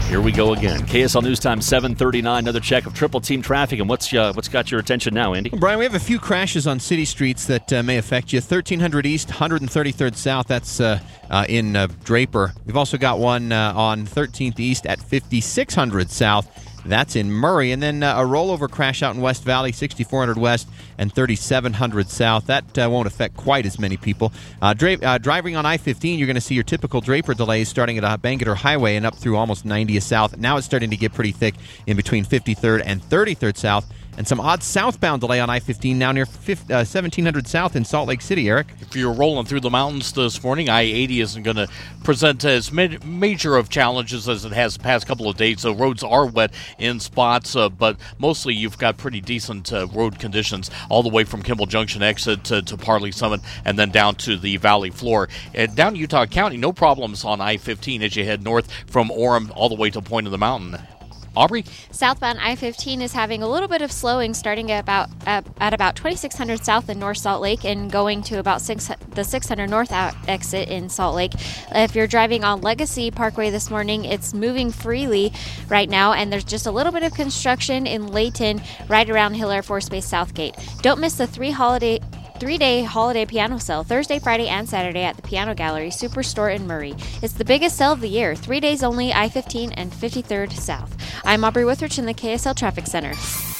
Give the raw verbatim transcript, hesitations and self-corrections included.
Here we go again. K S L News Time, seven thirty-nine. Another check of triple team traffic. And what's uh, what's got your attention now, Andy? Well, Brian, we have a few crashes on city streets that uh, may affect you. thirteen hundred East, one hundred thirty-third South. That's uh, uh, in uh, Draper. We've also got one uh, on thirteenth East at fifty-six hundred South. That's in Murray. And then uh, a rollover crash out in West Valley, sixty-four hundred West and thirty-seven hundred South. That uh, won't affect quite as many people. Uh, dra- uh, driving on I fifteen, you're going to see your typical Draper delays starting at uh, Bangerter Highway and up through almost ninetieth South. Now it's starting to get pretty thick in between fifty-third and thirty-third South. And some odd southbound delay on I fifteen now near uh, seventeen hundred South in Salt Lake City, Eric. If you're rolling through the mountains this morning, I eighty isn't going to present as ma- major of challenges as it has the past couple of days. So roads are wet in spots, uh, but mostly you've got pretty decent uh, road conditions all the way from Kimball Junction exit to, to Parley Summit and then down to the valley floor. Uh, down in Utah County, no problems on I fifteen as you head north from Orem all the way to Point of the Mountain. Aubrey? Southbound I fifteen is having a little bit of slowing starting at about uh, at about twenty-six hundred South in North Salt Lake and going to about six, the six hundred North out exit in Salt Lake. If you're driving on Legacy Parkway this morning, it's moving freely right now, and there's just a little bit of construction in Layton right around Hill Air Force Base Southgate. Don't miss the three holiday three-day holiday piano sale Thursday, Friday, and Saturday at the Piano Gallery Superstore in Murray. It's the biggest sale of the year. Three days only, I fifteen and fifty-third South. I'm Aubrey Withrich in the K S L Traffic Center.